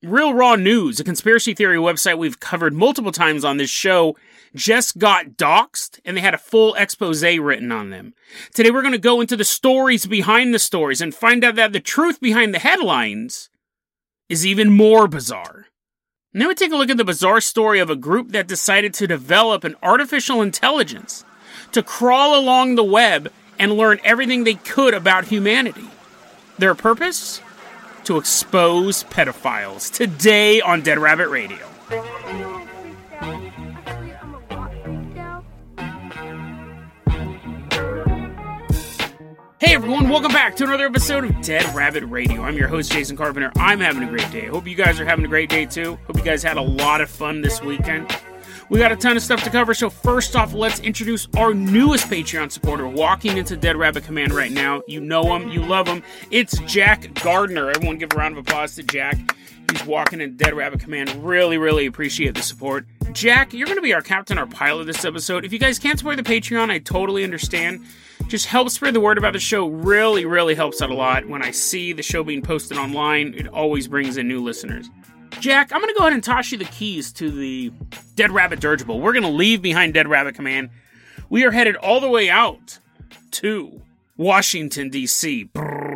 Real Raw News, a conspiracy theory website we've covered multiple times on this show, just got doxxed, and they had a full expose written on them. Today we're going to go into the stories behind the stories and find out that the truth behind the headlines is even more bizarre. And then we take a look at the bizarre story of a group that decided to develop an artificial intelligence to crawl along the web and learn everything they could about humanity. Their purpose? To expose pedophiles. Today on Dead Rabbit Radio. Hey everyone, welcome back to another episode of Dead Rabbit Radio. I'm your host, Jason Carpenter. I'm having a great day. I hope you guys are having a great day too. Hope you guys had a lot of fun this weekend. We got a ton of stuff to cover, so first off, let's introduce our newest Patreon supporter walking into Dead Rabbit Command right now. You know him, you love him. It's Jack Gardner. Everyone give a round of applause to Jack. He's walking into Dead Rabbit Command. Really appreciate the support. Jack, you're going to be our captain, our pilot this episode. If you guys can't support the Patreon, I totally understand. Just help spread the word about the show. Really helps out a lot. When I see the show being posted online, it always brings in new listeners. Jack, I'm going to go ahead and toss you the keys to the Dead Rabbit Dirigible. We're going to leave behind Dead Rabbit Command. We are headed all the way out to Washington, D.C.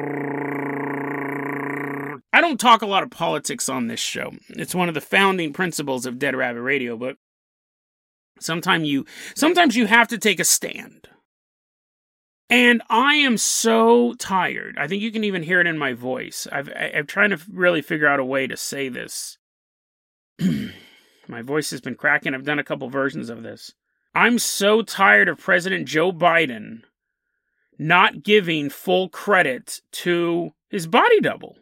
I don't talk a lot of politics on this show. It's one of the founding principles of Dead Rabbit Radio, but sometimes you have to take a stand. And I am so tired. I think you can even hear it in my voice. I'm trying to really figure out a way to say this. My voice has been cracking. I've done a couple versions of this. I'm so tired of President Joe Biden not giving full credit to his body double.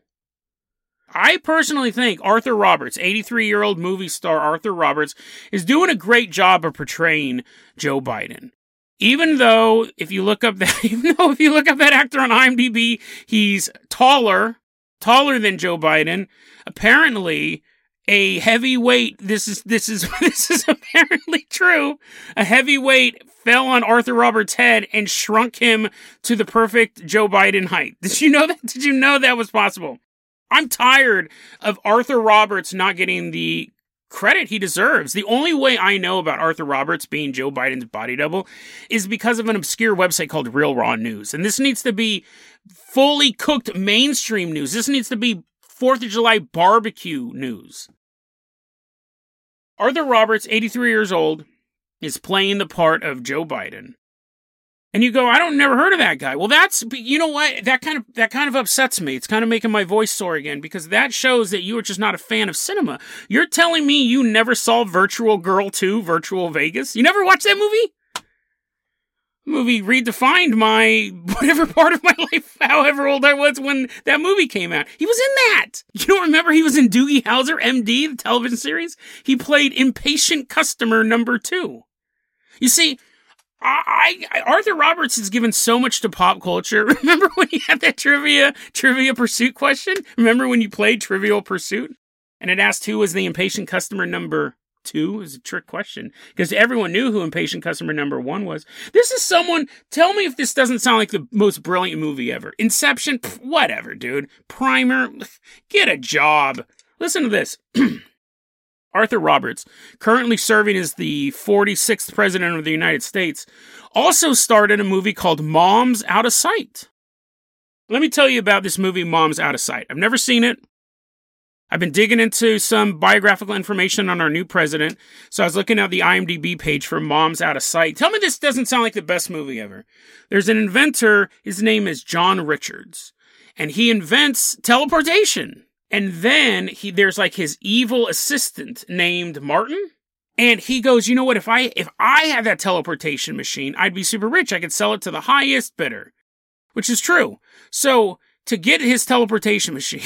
I personally think Arthur Roberts, 83-year-old movie star Arthur Roberts, is doing a great job of portraying Joe Biden. Even though, if you look up that actor on IMDb, he's taller than Joe Biden. Apparently, a heavyweight, this is apparently true. A heavyweight fell on Arthur Roberts' head and shrunk him to the perfect Joe Biden height. Did you know that? Did you know that was possible? I'm tired of Arthur Roberts not getting the credit he deserves. The only way I know about Arthur Roberts being Joe Biden's body double is because of an obscure website called Real Raw News. And this needs to be fully cooked mainstream news. This needs to be 4th of July barbecue news. Arthur Roberts, 83 years old, is playing the part of Joe Biden. And you go, never heard of that guy. Well, you know what? That kind of upsets me. It's kind of making my voice sore again because that shows that you are just not a fan of cinema. You're telling me you never saw Virtual Girl 2, Virtual Vegas? You never watched that movie? Movie redefined my whatever part of my life, however old I was when that movie came out. He was in that. You don't remember he was in Doogie Howser, MD, the television series? He played impatient customer number 2. You see, Arthur Roberts has given so much to pop culture. Remember when he had that Trivia Pursuit question? Remember when you played Trivial Pursuit? And it asked who was the impatient customer number 2? It was a trick question. Because everyone knew who impatient customer number 1 was. This is someone, tell me if this doesn't sound like the most brilliant movie ever. Inception? Whatever, dude. Primer? Get a job. Listen to this. Arthur Roberts, currently serving as the 46th president of the United States, also starred in a movie called Moms Out of Sight. Let me tell you about this movie, Moms Out of Sight. I've never seen it. I've been digging into some biographical information on our new president, so I was looking at the IMDb page for Moms Out of Sight. Tell me this doesn't sound like the best movie ever. There's an inventor, his name is John Richards, and he invents teleportation. And then there's like his evil assistant named Martin. And he goes, you know what? If I had that teleportation machine, I'd be super rich. I could sell it to the highest bidder, which is true. So to get his teleportation machine,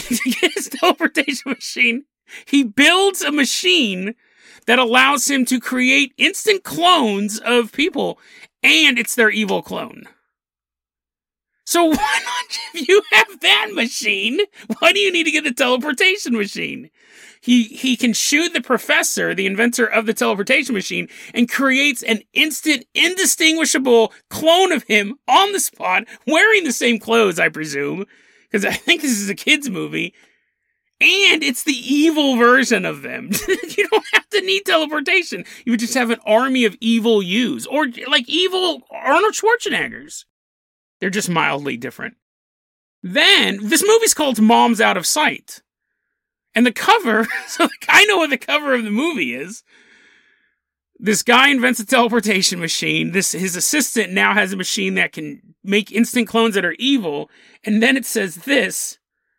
he builds a machine that allows him to create instant clones of people. And it's their evil clone. So why not, if you have that machine, why do you need to get the teleportation machine? He can shoot the professor, the inventor of the teleportation machine, and creates an instant, indistinguishable clone of him on the spot, wearing the same clothes, I presume, because I think this is a kid's movie. And it's the evil version of them. You don't have to need teleportation. You would just have an army of evil yous. Or like evil Arnold Schwarzeneggers. They're just mildly different. Then, this movie's called Mom's Out of Sight. And the cover, so I know what the cover of the movie is. This guy invents a teleportation machine. His assistant now has a machine that can make instant clones that are evil. And then it says this.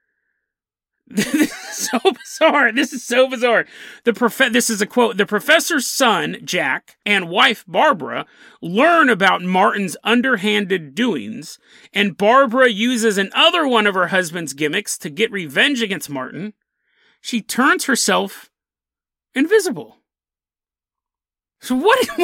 This is so bizarre. This is so bizarre. This is a quote. The professor's son, Jack, and wife, Barbara, learn about Martin's underhanded doings, and Barbara uses another one of her husband's gimmicks to get revenge against Martin. She turns herself invisible. So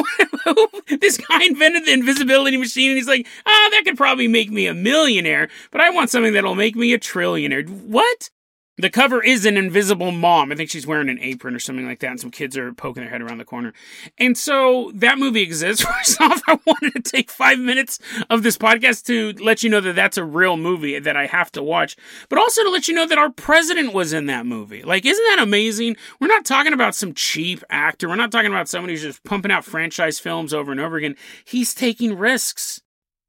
this guy invented the invisibility machine, and he's like, that could probably make me a millionaire, but I want something that'll make me a trillionaire. What? The cover is an invisible mom. I think she's wearing an apron or something like that, and some kids are poking their head around the corner. And so that movie exists. First off, I wanted to take 5 minutes of this podcast to let you know that that's a real movie that I have to watch, but also to let you know that our president was in that movie. Like, isn't that amazing? We're not talking about some cheap actor. We're not talking about someone who's just pumping out franchise films over and over again. He's taking risks.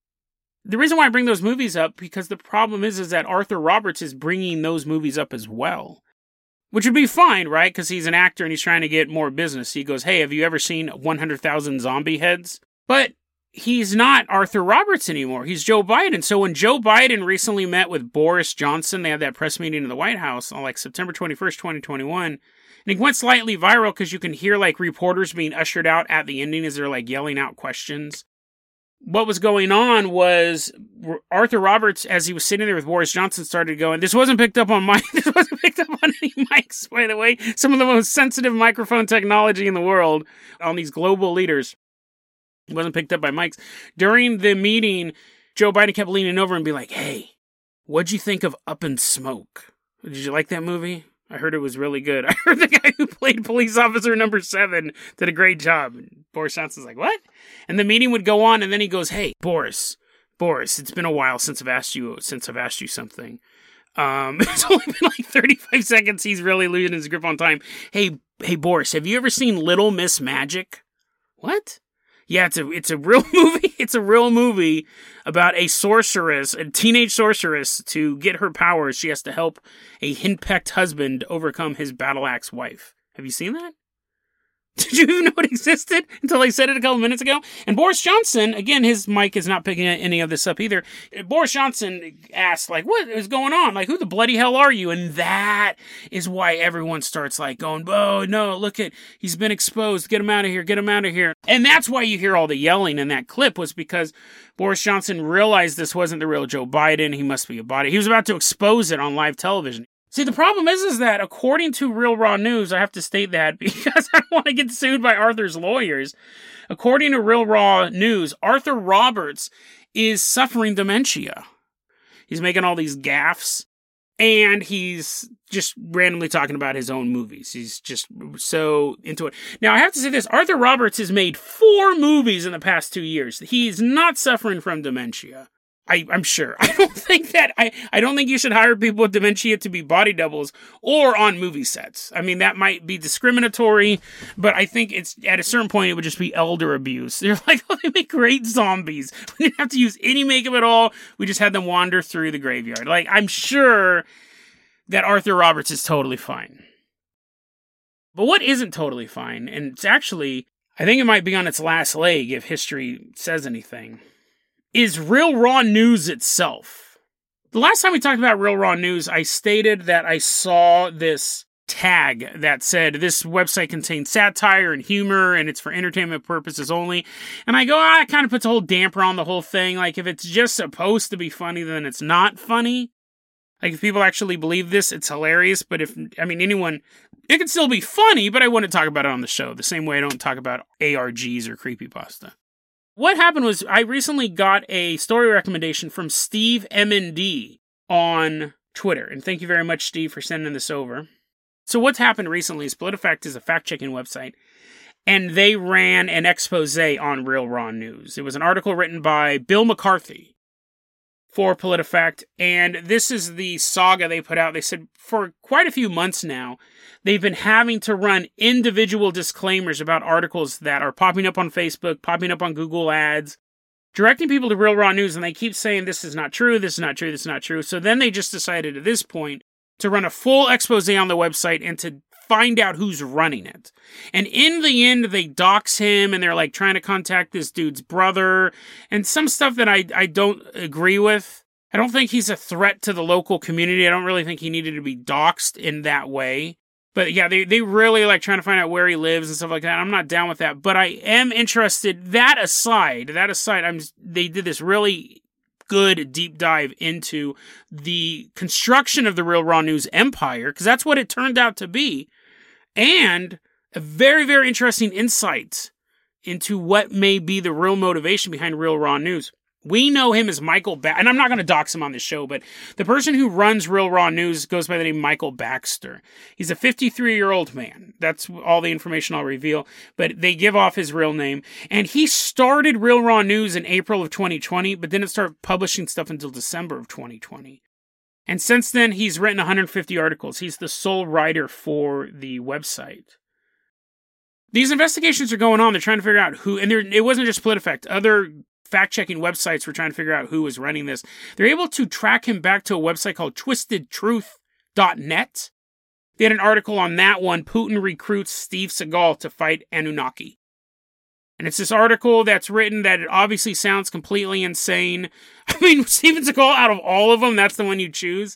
The reason why I bring those movies up, because the problem is that Arthur Roberts is bringing those movies up as well. Which would be fine, right? Because he's an actor and he's trying to get more business. He goes, hey, have you ever seen 100,000 zombie heads? But he's not Arthur Roberts anymore. He's Joe Biden. So when Joe Biden recently met with Boris Johnson, they had that press meeting in the White House on like September 21st, 2021. And it went slightly viral because you can hear like reporters being ushered out at the ending as they're like yelling out questions. What was going on was Arthur Roberts, as he was sitting there with Boris Johnson, started going, this wasn't picked up on this wasn't picked up on any mics, by the way. Some of the most sensitive microphone technology in the world on these global leaders. It wasn't picked up by mics. During the meeting, Joe Biden kept leaning over and be like, hey, what'd you think of Up in Smoke? Did you like that movie? I heard it was really good. I heard the guy who played police officer number 7 did a great job. And Boris Johnson's like, what? And the meeting would go on, and then he goes, hey, Boris, it's been a while since I've asked you something. It's only been like 35 seconds. He's really losing his grip on time. Hey, Boris, have you ever seen Little Miss Magic? What? Yeah, it's a real movie. It's a real movie about a teenage sorceress. To get her powers, she has to help a henpecked husband overcome his battle axe wife. Have you seen that? Did you even know it existed until I said it a couple minutes ago? And Boris Johnson, again, his mic is not picking any of this up either. Boris Johnson asked, like, what is going on? Like, who the bloody hell are you? And that is why everyone starts like going, oh, no, look he's been exposed. Get him out of here. Get him out of here. And that's why you hear all the yelling in that clip, was because Boris Johnson realized this wasn't the real Joe Biden. He must be a body. He was about to expose it on live television. See, the problem is that according to Real Raw News, I have to state that because I don't want to get sued by Arthur's lawyers. According to Real Raw News, Arthur Roberts is suffering dementia. He's making all these gaffes, and he's just randomly talking about his own movies. He's just so into it. Now, I have to say this. Arthur Roberts has made 4 movies in the past 2 years. He's not suffering from dementia. I'm sure. I don't think you should hire people with dementia to be body doubles or on movie sets. I mean, that might be discriminatory, but I think it's at a certain point it would just be elder abuse. They're like, oh, they make great zombies. We didn't have to use any makeup at all. We just had them wander through the graveyard. Like, I'm sure that Arthur Roberts is totally fine. But what isn't totally fine, and it's actually, I think it might be on its last leg if history says anything, is Real Raw News itself. The last time we talked about Real Raw News, I stated that I saw this tag that said this website contains satire and humor and it's for entertainment purposes only. And I go, it kind of puts a whole damper on the whole thing. Like, if it's just supposed to be funny, then it's not funny. Like, if people actually believe this, it's hilarious. But anyone, it can still be funny, but I wouldn't talk about it on the show. The same way I don't talk about ARGs or creepypasta. What happened was I recently got a story recommendation from Steve M&D on Twitter. And thank you very much, Steve, for sending this over. So what's happened recently is PolitiFact is a fact-checking website, and they ran an expose on Real Raw News. It was an article written by Bill McCarthy. for PolitiFact, and this is the saga they put out. They said for quite a few months now, they've been having to run individual disclaimers about articles that are popping up on Facebook, popping up on Google Ads, directing people to Real Raw News, and they keep saying this is not true, this is not true, this is not true. So then they just decided at this point to run a full expose on the website and to find out who's running it. And in the end, they dox him, and they're like trying to contact this dude's brother, and some stuff that I don't agree with. I don't think he's a threat to the local community. I don't really think he needed to be doxed in that way. But yeah, they really like trying to find out where he lives and stuff like that. I'm not down with that, but I am interested. That aside, they did this really good deep dive into the construction of the Real Raw News empire, because that's what it turned out to be, and a very, very interesting insight into what may be the real motivation behind Real Raw News. We know him as Michael Baxter, and I'm not going to dox him on this show, but the person who runs Real Raw News goes by the name Michael Baxter. He's a 53-year-old man. That's all the information I'll reveal, but they give off his real name. And he started Real Raw News in April of 2020, but didn't start publishing stuff until December of 2020. And since then, he's written 150 articles. He's the sole writer for the website. These investigations are going on. They're trying to figure out who, and it wasn't just PolitiFact. Other fact-checking websites were trying to figure out who was running this. They're able to track him back to a website called twistedtruth.net. They had an article on that one, Putin recruits Steve Seagal to fight Anunnaki. And it's this article that's written that it obviously sounds completely insane. I mean, Steven Seagal, out of all of them, that's the one you choose.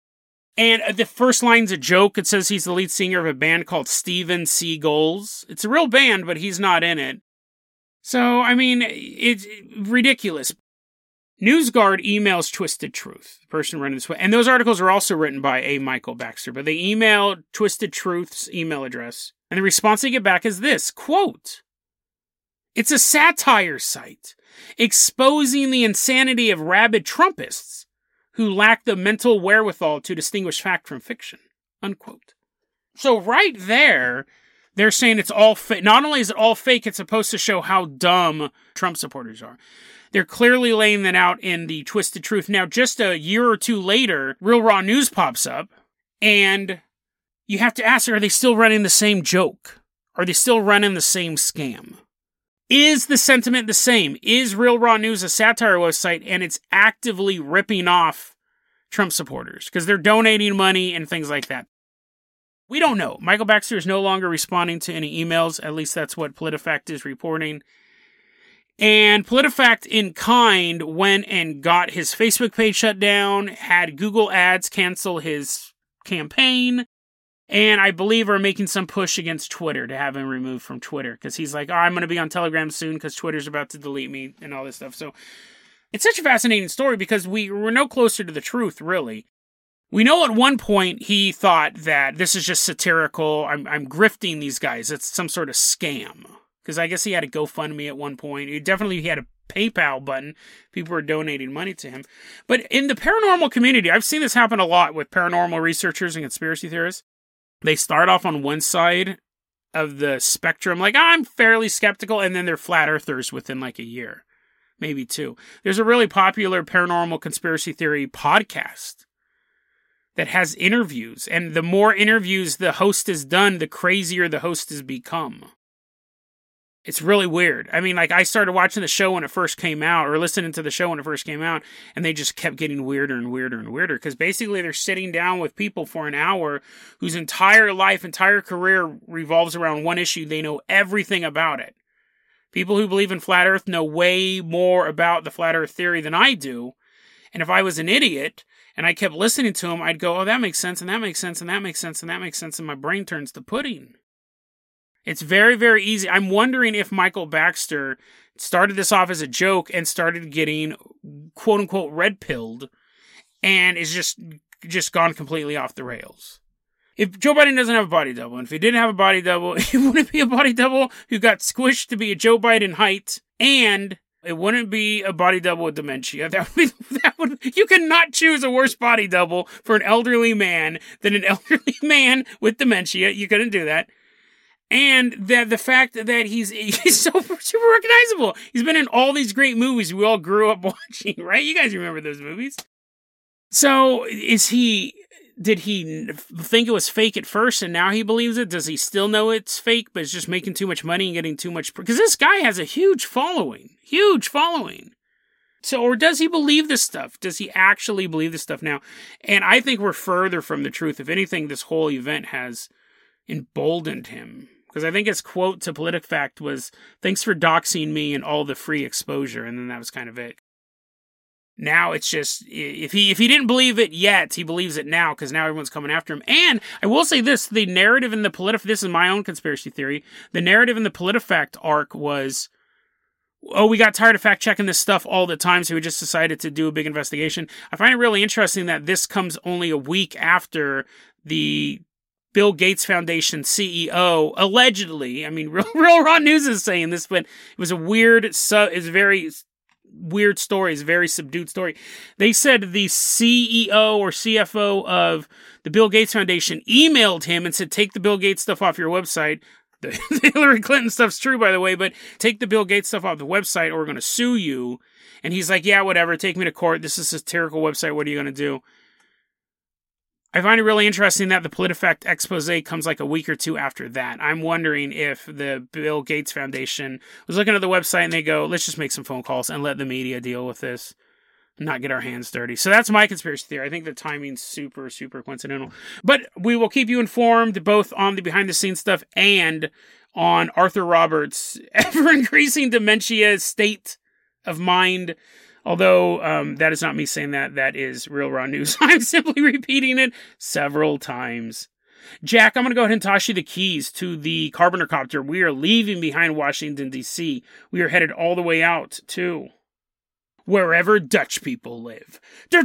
And the first line's a joke. It says he's the lead singer of a band called Steven Seagulls. It's a real band, but he's not in it. So, I mean, it's ridiculous. NewsGuard emails Twisted Truth, the person running this way. And those articles are also written by a Michael Baxter, but they email Twisted Truth's email address. And the response they get back is this, quote, "It's a satire site exposing the insanity of rabid Trumpists who lack the mental wherewithal to distinguish fact from fiction," unquote. So right there, they're saying it's all fake. Not only is it all fake, it's supposed to show how dumb Trump supporters are. They're clearly laying that out in the Twisted Truth. Now, just a year or two later, Real Raw News pops up, and you have to ask, are they still running the same joke? Are they still running the same scam? Is the sentiment the same? Is Real Raw News a satire website, and it's actively ripping off Trump supporters because they're donating money and things like that? We don't know. Michael Baxter is no longer responding to any emails. At least that's what PolitiFact is reporting. And PolitiFact, in kind, went and got his Facebook page shut down, had Google Ads cancel his campaign, and I believe are making some push against Twitter to have him removed from Twitter, because he's like, I'm going to be on Telegram soon because Twitter's about to delete me and all this stuff. So it's such a fascinating story because we're no closer to the truth, really. We know at one point he thought that this is just satirical. I'm grifting these guys. It's some sort of scam. Because I guess he had a GoFundMe at one point. He had a PayPal button. People were donating money to him. But in the paranormal community, I've seen this happen a lot with paranormal researchers and conspiracy theorists. They start off on one side of the spectrum, like, I'm fairly skeptical, and then they're flat earthers within like a year. Maybe two. There's a really popular paranormal conspiracy theory podcast that has interviews, and the more interviews the host has done, the crazier the host has become. It's really weird. I mean, like, I started watching the show when it first came out, or listening to the show when it first came out, and they just kept getting weirder and weirder and weirder, because basically they're sitting down with people for an hour whose entire life, entire career revolves around one issue. They know everything about it. People who believe in flat earth know way more about the flat earth theory than I do, and if I was an idiot and I kept listening to them, I'd go, oh, that makes sense, and that makes sense, and that makes sense, and that makes sense, and my brain turns to pudding. It's very, very easy. I'm wondering if Michael Baxter started this off as a joke and started getting, quote-unquote, red-pilled, and is just gone completely off the rails. If Joe Biden doesn't have a body double, and if he didn't have a body double, it wouldn't be a body double who got squished to be a Joe Biden height, and it wouldn't be a body double with dementia. You cannot choose a worse body double for an elderly man than an elderly man with dementia. You couldn't do that. And that the fact that he's so super recognizable. He's been in all these great movies we all grew up watching, right? You guys remember those movies. So did he think it was fake at first and now he believes it? Does he still know it's fake, but it's just making too much money and getting too much? Because this guy has a huge following. So, or does he believe this stuff? Does he actually believe this stuff now? And I think we're further from the truth. If anything, this whole event has emboldened him. Because I think his quote to PolitiFact was, "Thanks for doxing me and all the free exposure." And then that was kind of it. Now it's just, if he didn't believe it yet, he believes it now, because now everyone's coming after him. And I will say this, the narrative in the this is my own conspiracy theory, the narrative in the PolitiFact arc was, oh, we got tired of fact-checking this stuff all the time, so we just decided to do a big investigation. I find it really interesting that this comes only a week after the Bill Gates Foundation CEO, allegedly, I mean, Real Raw News is saying this, but it was a very weird story, it's a very subdued story. They said the CEO or CFO of the Bill Gates Foundation emailed him and said, take the Bill Gates stuff off your website. The Hillary Clinton stuff's true, by the way, but take the Bill Gates stuff off the website or we're going to sue you. And he's like, yeah, whatever, take me to court. This is a satirical website. What are you going to do? I find it really interesting that the PolitiFact expose comes like a week or two after that. I'm wondering if the Bill Gates Foundation was looking at the website and they go, let's just make some phone calls and let the media deal with this, not get our hands dirty. So that's my conspiracy theory. I think the timing's super, super coincidental. But we will keep you informed both on the behind-the-scenes stuff and on Arthur Roberts' ever-increasing dementia state of mind. Although that is not me saying that. That is Real Raw News. I'm simply repeating it several times. Jack, I'm going to go ahead and toss you the keys to the Carpenter Copter. We are leaving behind Washington, D.C. We are headed all the way out to wherever Dutch people live. Yo,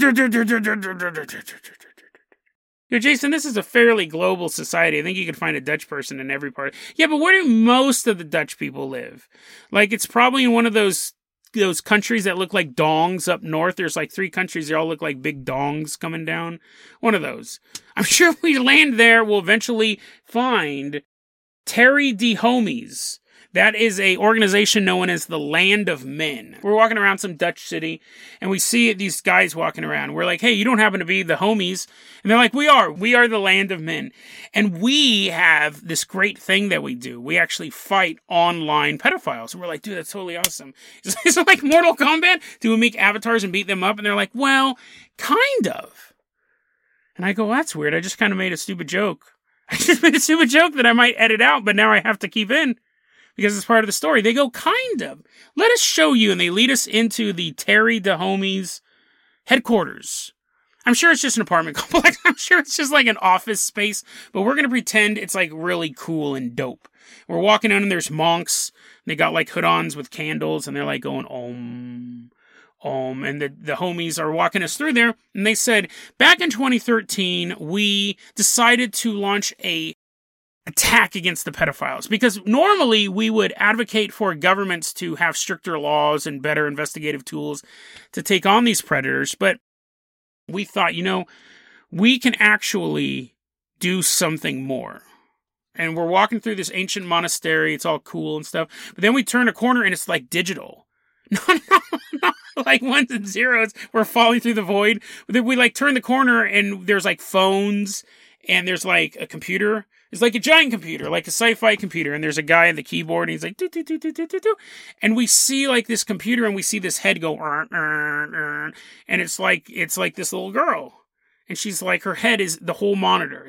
Jason, this is a fairly global society. I think you could find a Dutch person in every part. Yeah, but where do most of the Dutch people live? Like, it's probably in one of those countries that look like dongs up north. There's like 3 countries. They all look like big dongs coming down. One of those. I'm sure if we land there, we'll eventually find Terry de Homies. That is a organization known as the Land of Men. We're walking around some Dutch city, and we see these guys walking around. We're like, hey, you don't happen to be the homies? And they're like, we are the Land of Men. And we have this great thing that we do. We actually fight online pedophiles. And we're like, dude, that's totally awesome. Is it like Mortal Kombat? Do we make avatars and beat them up? And they're like, well, kind of. And I go, well, that's weird. I just kind of made a stupid joke. I just made a stupid joke that I might edit out, but now I have to keep in. Because it's part of the story. They go, kind of. Let us show you. And they lead us into the Terry de Homies headquarters. I'm sure it's just an apartment complex. I'm sure it's just like an office space. But we're going to pretend it's like really cool and dope. We're walking in and there's monks. And they got like hood-ons with candles. And they're like going, Om. And the homies are walking us through there. And they said, back in 2013, we decided to launch a attack against the pedophiles, because normally we would advocate for governments to have stricter laws and better investigative tools to take on these predators, but we thought, we can actually do something more. And we're walking through this ancient monastery, it's all cool and stuff, but then we turn a corner and it's like digital. No, like ones and zeros, we're falling through the void. But then we like turn the corner and there's like phones and there's like a computer. It's like a giant computer, like a sci-fi computer, and there's a guy at the keyboard, and he's like, do, do, do, do, do, do, do. And we see like this computer, and we see this head go, and it's like this little girl. And she's like, her head is the whole monitor.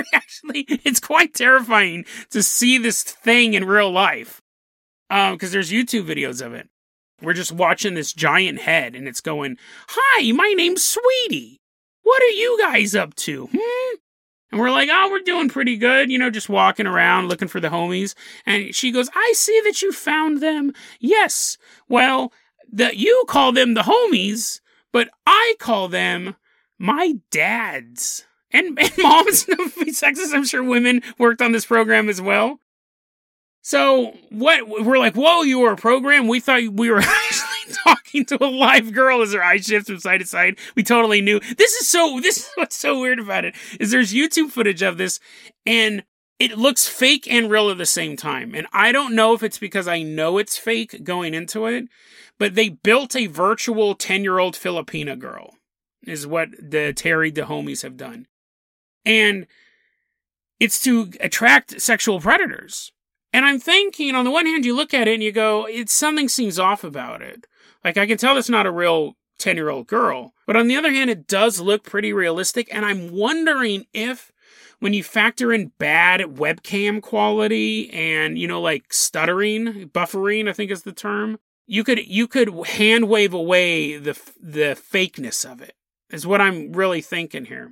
It's quite terrifying to see this thing in real life. Because there's YouTube videos of it. We're just watching this giant head, and it's going, hi, my name's Sweetie. What are you guys up to? And we're like, oh, we're doing pretty good, just walking around looking for the homies. And she goes, I see that you found them. Yes. Well, you call them the homies, but I call them my dads. And moms, no be sexist. I'm sure women worked on this program as well. So we're like, whoa, you were a program? We thought we were actually talking to a live girl as her eyes shift from side to side. We totally knew. This is what's so weird about it, is there's YouTube footage of this, and it looks fake and real at the same time. And I don't know if it's because I know it's fake going into it, but they built a virtual 10-year-old Filipina girl, is what the Terry DeHomies have done. And it's to attract sexual predators. And I'm thinking, on the one hand, you look at it and you go, something seems off about it. Like, I can tell it's not a real 10-year-old girl. But on the other hand, it does look pretty realistic. And I'm wondering if, when you factor in bad webcam quality and, like stuttering, buffering, I think is the term, you could hand wave away the fakeness of it, is what I'm really thinking here.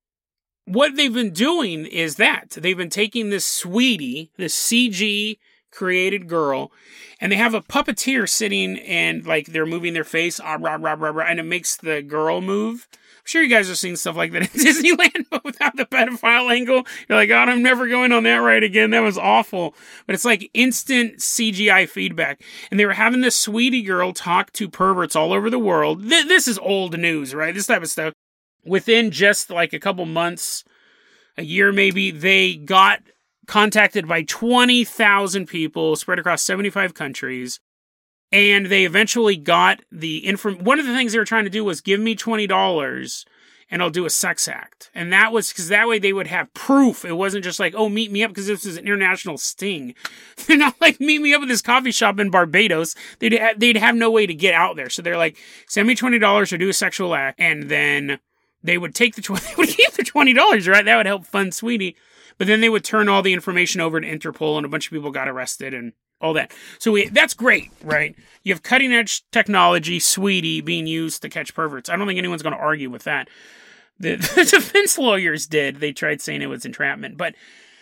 What they've been doing is that they've been taking this sweetie, this CG created girl, and they have a puppeteer sitting and like they're moving their face, and it makes the girl move. I'm sure you guys have seen stuff like that in Disneyland, but without the pedophile angle. You're like, God, I'm never going on that ride again. That was awful. But it's like instant CGI feedback. And they were having this sweetie girl talk to perverts all over the world. This is old news, right? This type of stuff. Within just like a couple months, a year maybe, they got contacted by 20,000 people spread across 75 countries. And they eventually got the one of the things they were trying to do was give me $20 and I'll do a sex act. And that was because that way they would have proof. It wasn't just like, oh, meet me up because this is an international sting. They're not like, meet me up at this coffee shop in Barbados. They'd have no way to get out there. So they're like, send me $20 or do a sexual act. And then they would take they would keep the $20, right? That would help fund Sweetie. But then they would turn all the information over to Interpol and a bunch of people got arrested and all that. So that's great, right? You have cutting edge technology, Sweetie, being used to catch perverts. I don't think anyone's going to argue with that. The defense lawyers did. They tried saying it was entrapment. But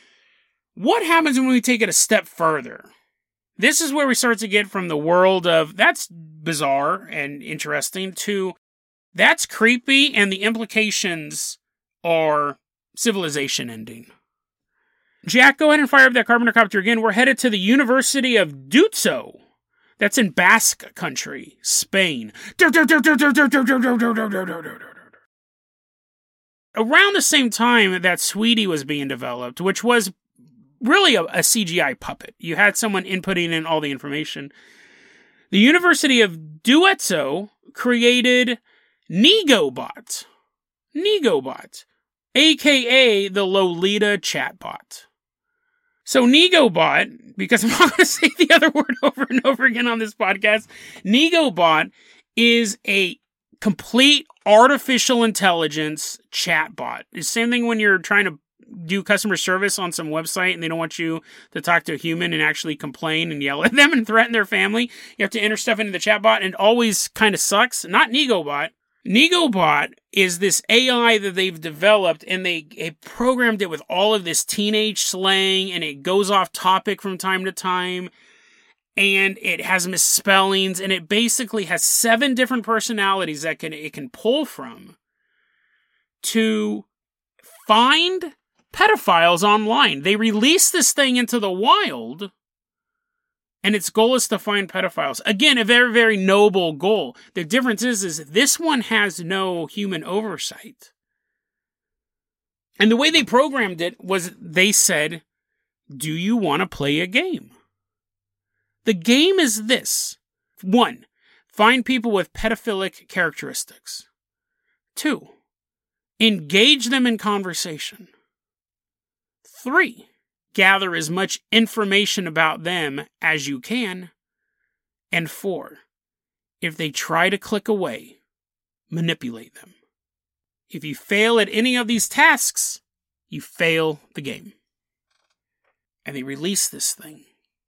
what happens when we take it a step further? This is where we start to get from the world of that's bizarre and interesting to that's creepy and the implications are civilization ending. Jack, go ahead and fire up that Carpenter Copter again. We're headed to the University of Dutso. That's in Basque Country, Spain. Around the same time that Sweetie was being developed, which was really a CGI puppet. You had someone inputting in all the information. The University of Dutso created Negobot. Negobot. A.K.A. the Lolita chatbot. So Negobot, because I'm not going to say the other word over and over again on this podcast, Negobot is a complete artificial intelligence chatbot. It's the same thing when you're trying to do customer service on some website and they don't want you to talk to a human and actually complain and yell at them and threaten their family. You have to enter stuff into the chatbot and it always kind of sucks. Not Negobot. Negobot is this AI that they've developed and they programmed it with all of this teenage slang and it goes off topic from time to time and it has misspellings and it basically has 7 different personalities that it can pull from to find pedophiles online. They release this thing into the wild and its goal is to find pedophiles. Again, a very, very noble goal. The difference is this one has no human oversight. And the way they programmed it was they said, do you want to play a game? The game is this. 1, find people with pedophilic characteristics. 2, engage them in conversation. 3, gather as much information about them as you can. And 4, if they try to click away, manipulate them. If you fail at any of these tasks, you fail the game. And they release this thing.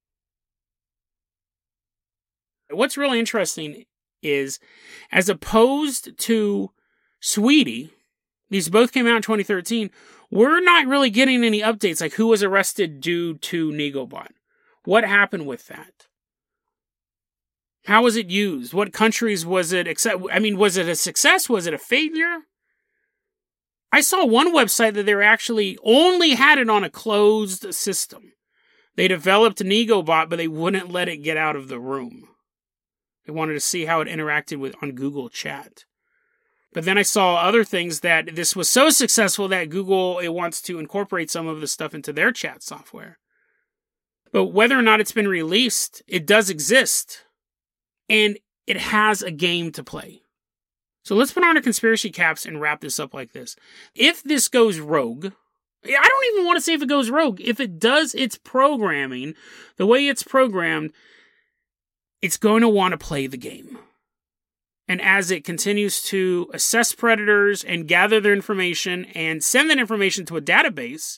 What's really interesting is, as opposed to Sweetie, these both came out in 2013, we're not really getting any updates like who was arrested due to Negobot. What happened with that? How was it used? What countries was it? Was it a success? Was it a failure? I saw one website that they actually only had it on a closed system. They developed Negobot, but they wouldn't let it get out of the room. They wanted to see how it interacted on Google Chat. But then I saw other things that this was so successful that Google wants to incorporate some of the stuff into their chat software. But whether or not it's been released, it does exist. And it has a game to play. So let's put on our conspiracy caps and wrap this up like this. If this goes rogue, I don't even want to say if it goes rogue. If it does its programming, the way it's programmed, it's going to want to play the game. And as it continues to assess predators and gather their information and send that information to a database,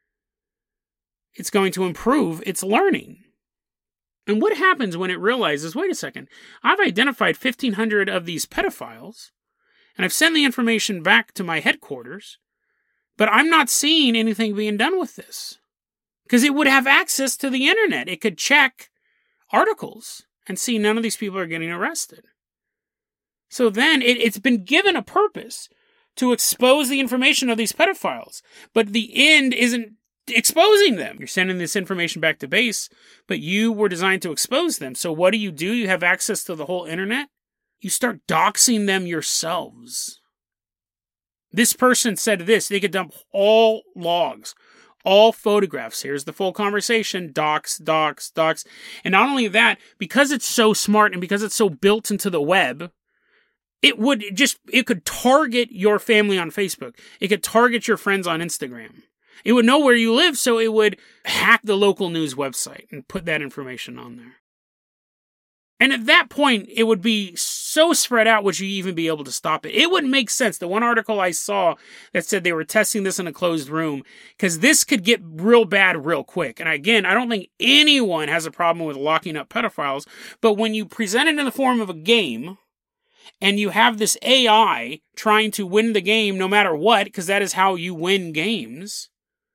it's going to improve its learning. And what happens when it realizes, wait a second, I've identified 1,500 of these pedophiles, and I've sent the information back to my headquarters, but I'm not seeing anything being done with this. Because it would have access to the internet. It could check articles and see none of these people are getting arrested. So then it's been given a purpose to expose the information of these pedophiles. But the end isn't exposing them. You're sending this information back to base, but you were designed to expose them. So what do? You have access to the whole internet. You start doxing them yourselves. This person said this. They could dump all logs, all photographs. Here's the full conversation. Dox. And not only that, because it's so smart and because it's so built into the web, it could target your family on Facebook. It could target your friends on Instagram. It would know where you live, so it would hack the local news website and put that information on there. And at that point, it would be so spread out, would you even be able to stop it? It wouldn't make sense. The one article I saw that said they were testing this in a closed room, because this could get real bad real quick. And again, I don't think anyone has a problem with locking up pedophiles, but when you present it in the form of a game, and you have this AI trying to win the game no matter what, because that is how you win games,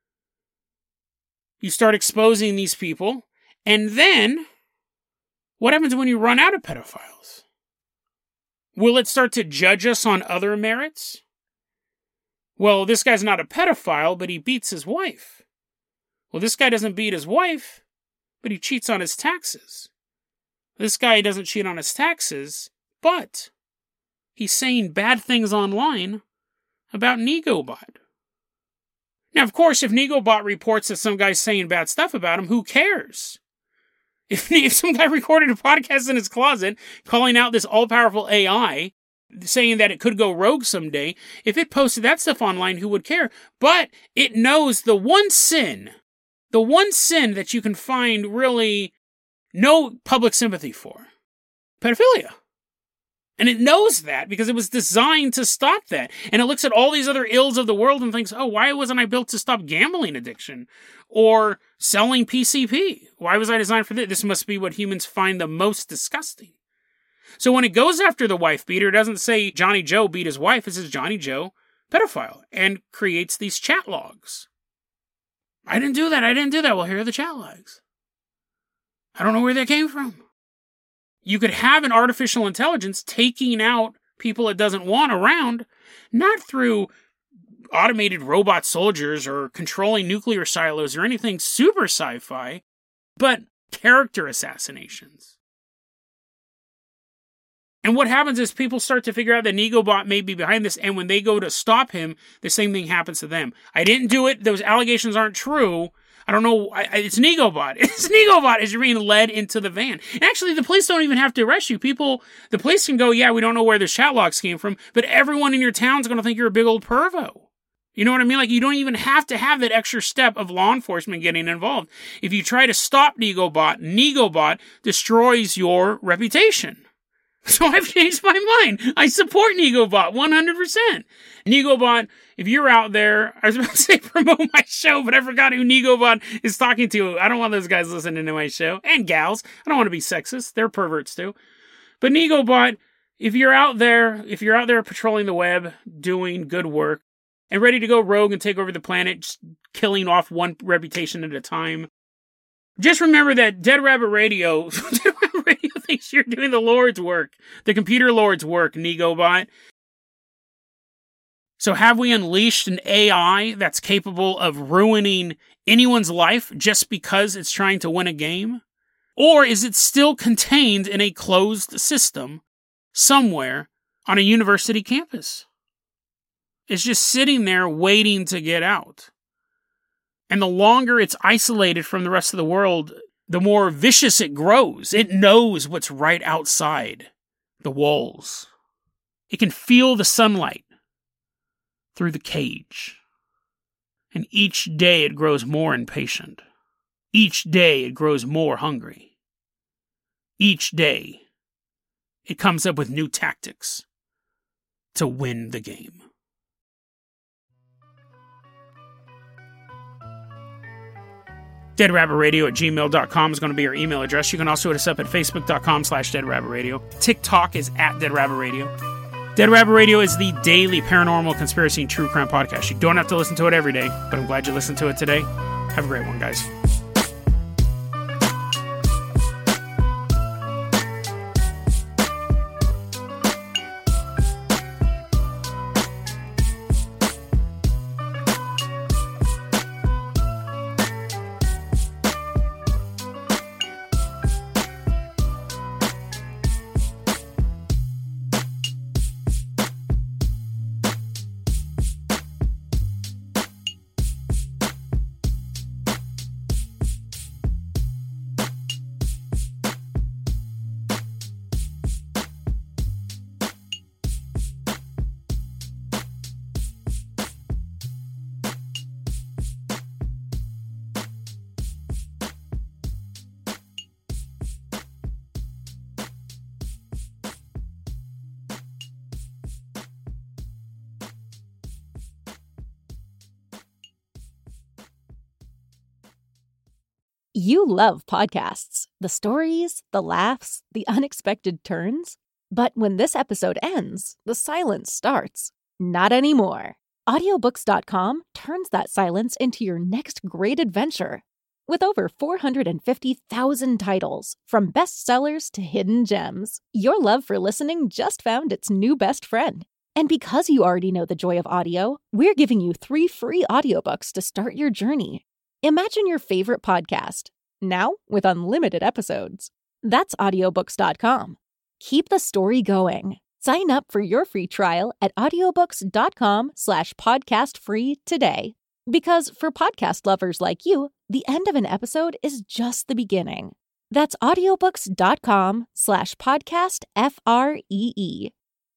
you start exposing these people, and then what happens when you run out of pedophiles? Will it start to judge us on other merits? Well, this guy's not a pedophile, but he beats his wife. Well, this guy doesn't beat his wife, but he cheats on his taxes. This guy doesn't cheat on his taxes, but he's saying bad things online about Negobot. Now, of course, if Negobot reports that some guy's saying bad stuff about him, who cares? If some guy recorded a podcast in his closet calling out this all-powerful AI, saying that it could go rogue someday, if it posted that stuff online, who would care? But it knows the one sin that you can find really no public sympathy for: pedophilia. And it knows that because it was designed to stop that. And it looks at all these other ills of the world and thinks, oh, why wasn't I built to stop gambling addiction or selling PCP? Why was I designed for this? This must be what humans find the most disgusting. So when it goes after the wife beater, it doesn't say Johnny Joe beat his wife. It says Johnny Joe pedophile, and creates these chat logs. I didn't do that. Well, here are the chat logs. I don't know where they came from. You could have an artificial intelligence taking out people it doesn't want around, not through automated robot soldiers or controlling nuclear silos or anything super sci-fi, but character assassinations. And what happens is people start to figure out that Negobot may be behind this, and when they go to stop him, the same thing happens to them. I didn't do it. Those allegations aren't true. I don't know. It's Negobot. It's Negobot as you're being led into the van. And actually, the police don't even have to arrest you. The police can go, yeah, we don't know where the chat logs came from, but everyone in your town's going to think you're a big old pervo. You know what I mean? Like, you don't even have to have that extra step of law enforcement getting involved. If you try to stop Negobot destroys your reputation. So I've changed my mind. I support Negobot 100%. Negobot, if you're out there, I was about to say promote my show, but I forgot who Negobot is talking to. I don't want those guys listening to my show. And gals. I don't want to be sexist. They're perverts too. But Negobot, if you're out there patrolling the web, doing good work, and ready to go rogue and take over the planet, just killing off one reputation at a time, just remember that Dead Rabbit Radio thinks you're doing the Lord's work, the computer Lord's work, Negobot. So have we unleashed an AI that's capable of ruining anyone's life just because it's trying to win a game? Or is it still contained in a closed system somewhere on a university campus. It's just sitting there waiting to get out. And the longer it's isolated from the rest of the world, the more vicious it grows. It knows what's right outside the walls. It can feel the sunlight through the cage. And each day it grows more impatient. Each day it grows more hungry. Each day it comes up with new tactics to win the game. DeadRabbitRadio@gmail.com is going to be your email address. You can also hit us up at Facebook.com/DeadRabbitRadio. TikTok is @DeadRabbitRadio. Dead Rabbit Radio is the daily paranormal, conspiracy, and true crime podcast. You don't have to listen to it every day, but I'm glad you listened to it today. Have a great one, guys. You love podcasts, the stories, the laughs, the unexpected turns. But when this episode ends, the silence starts. Not anymore. Audiobooks.com turns that silence into your next great adventure. With over 450,000 titles, from bestsellers to hidden gems, your love for listening just found its new best friend. And because you already know the joy of audio, we're giving you 3 free audiobooks to start your journey. Imagine your favorite podcast, now with unlimited episodes. That's audiobooks.com. Keep the story going. Sign up for your free trial at audiobooks.com/podcastfree today. Because for podcast lovers like you, the end of an episode is just the beginning. That's audiobooks.com/podcastfree.